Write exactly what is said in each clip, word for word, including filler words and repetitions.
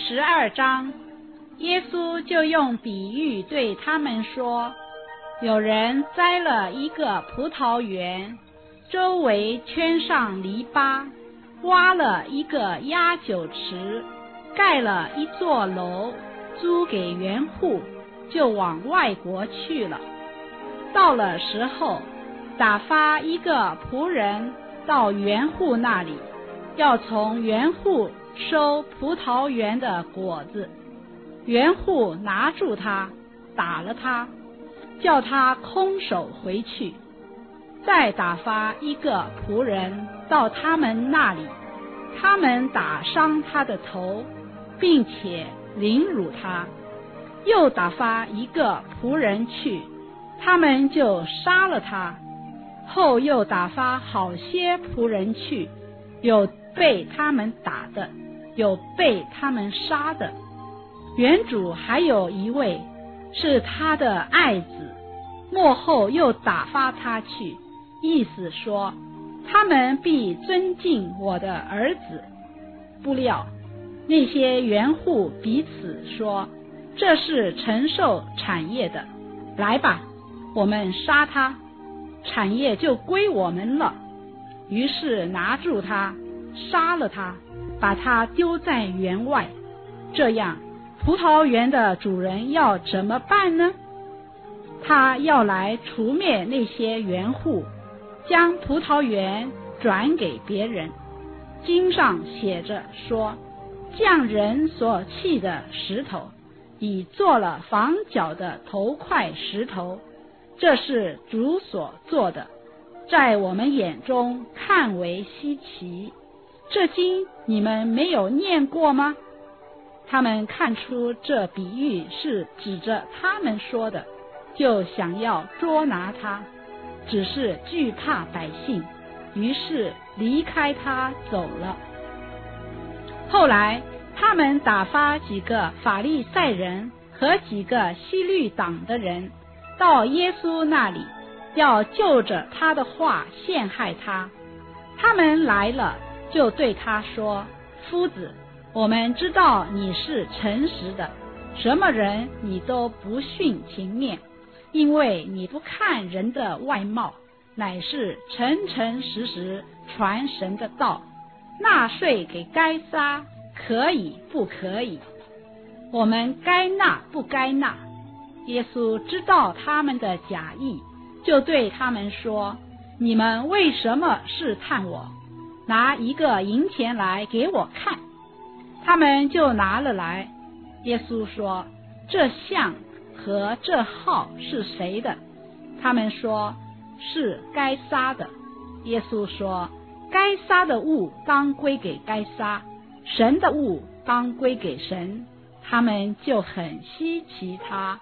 十二章，耶稣就用比喻对他们说，有人栽了一个葡萄园，周围圈上篱笆，挖了一个压酒池，盖了一座楼，租给园户，就往外国去了。到了时候，打发一个仆人到园户那里，要从园户收葡萄园的果子。园户拿住他，打了他，叫他空手回去。再打发一个仆人到他们那里，他们打伤他的头，并且凌辱他。又打发一个仆人去，他们就杀了他。后又打发好些仆人去，有被他们打的，有被他们杀的。园主还有一位是他的爱子，末后又打发他去，意思说他们必尊敬我的儿子。不料那些园户彼此说，这是承受产业的，来吧，我们杀他，产业就归我们了。于是拿住他，杀了他，把他丢在园外。这样葡萄园的主人要怎么办呢？他要来除灭那些园户，将葡萄园转给别人。经上写着说，匠人所砌的石头，已做了房角的头块石头，这是主所做的，在我们眼中看为稀奇。这经你们没有念过吗？他们看出这比喻是指着他们说的，就想要捉拿他，只是惧怕百姓，于是离开他走了。后来他们打发几个法利赛人和几个希律党的人到耶稣那里，要就着他的话陷害他。他们来了，就对他说，夫子，我们知道你是诚实的，什么人你都不徇情面，因为你不看人的外貌，乃是诚诚实实传神的道。纳税给该撒可以不可以？我们该纳不该纳？耶稣知道他们的假意，就对他们说，你们为什么试探我？拿一个银钱来给我看。他们就拿了来。耶稣说，这像和这号是谁的？他们说，是该撒的。耶稣说，该撒的物当归给该撒，神的物当归给神。他们就很稀奇他。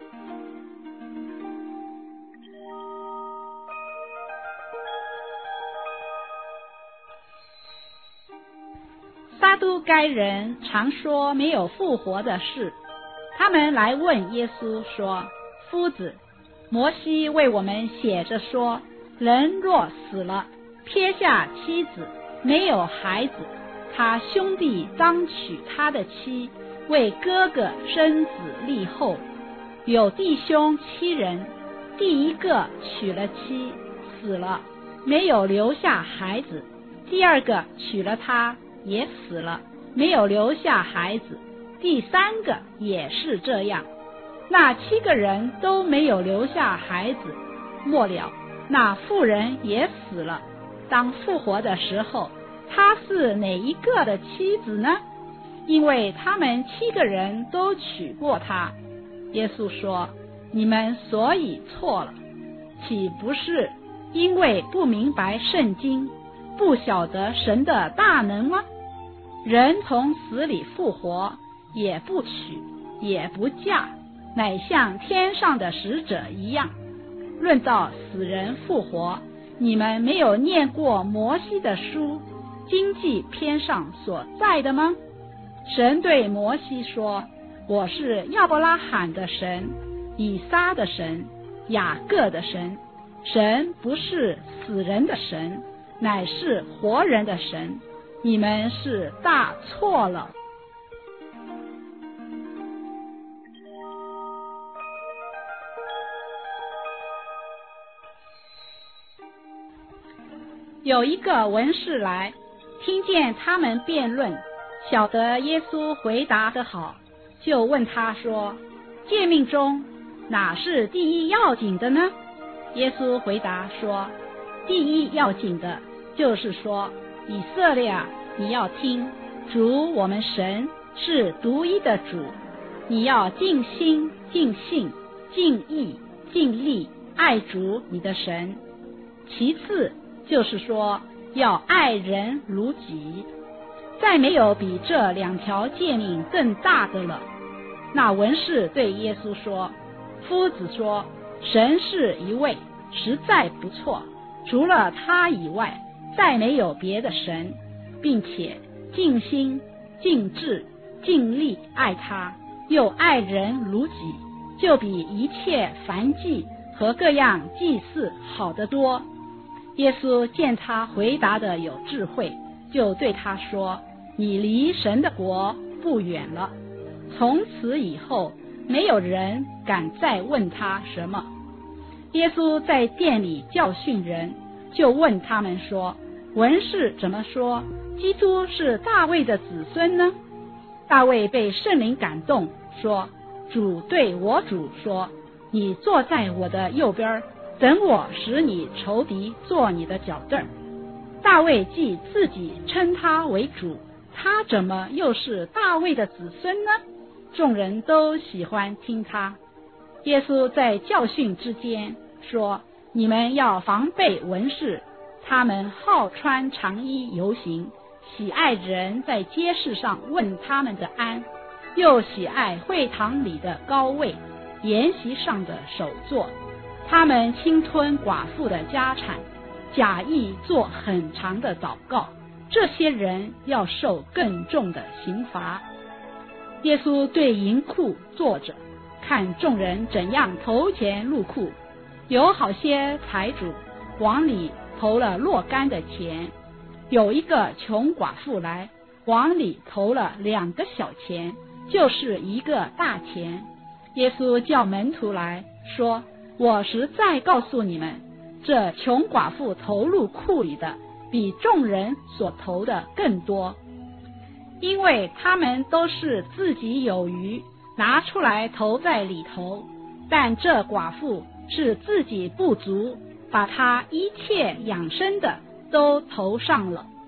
撒都该人常说没有复活的事，他们来问耶稣说，夫子，摩西为我们写着说，人若死了，撇下妻子，没有孩子，他兄弟当娶他的妻，为哥哥生子立后。有弟兄七人，第一个娶了妻，死了，没有留下孩子，第二个娶了他，也死了，没有留下孩子，第三个也是这样。那七个人都没有留下孩子，末了那妇人也死了。当复活的时候，她是哪一个的妻子呢？因为他们七个人都娶过她。耶稣说，你们所以错了，岂不是因为不明白圣经，不晓得神的大能吗？人从死里复活，也不娶，也不嫁，乃像天上的使者一样。论到死人复活，你们没有念过摩西的书经济篇上所在的吗？神对摩西说，我是亚伯拉罕的神，以撒的神，雅各的神。神不是死人的神，乃是活人的神。你们是大错了。 有一个文士来，听见他们辩论，晓得耶稣回答得好，就问他说：诫命中哪是第一要紧的呢？耶稣回答说：第一要紧的就是说，以色列啊，你要听，主我们神是独一的主，你要尽心尽性尽意尽力爱主你的神。其次就是说，要爱人如己。再没有比这两条诫命更大的了。那文士对耶稣说：夫子说，神是一位，实在不错，除了他以外再没有别的神，并且尽心尽智尽力爱他，又爱人如己，就比一切燔祭和各样祭祀好得多。耶稣见他回答的有智慧，就对他说：你离神的国不远了。从此以后，没有人敢再问他什么。耶稣在殿里教训人，就问他们说：文士怎么说基督是大卫的子孙呢？大卫被圣灵感动，说：主对我主说，你坐在我的右边，等我使你仇敌做你的脚凳。大卫既自己称他为主，他怎么又是大卫的子孙呢？众人都喜欢听他。耶稣在教训之间说：你们要防备文士，他们好穿长衣游行，喜爱人在街市上问他们的安，又喜爱会堂里的高位，筵席上的首座。他们侵吞寡妇的家产，假意做很长的祷告，这些人要受更重的刑罚。耶稣对银库坐着，看众人怎样投钱入库。有好些财主往里投了若干的钱，有一个穷寡妇来，往里投了两个小钱，就是一个大钱。耶稣叫门徒来说：我实在告诉你们，这穷寡妇投入库里的比众人所投的更多，因为他们都是自己有余，拿出来投在里头，但这寡妇是自己不足，把她一切养生的都投上了。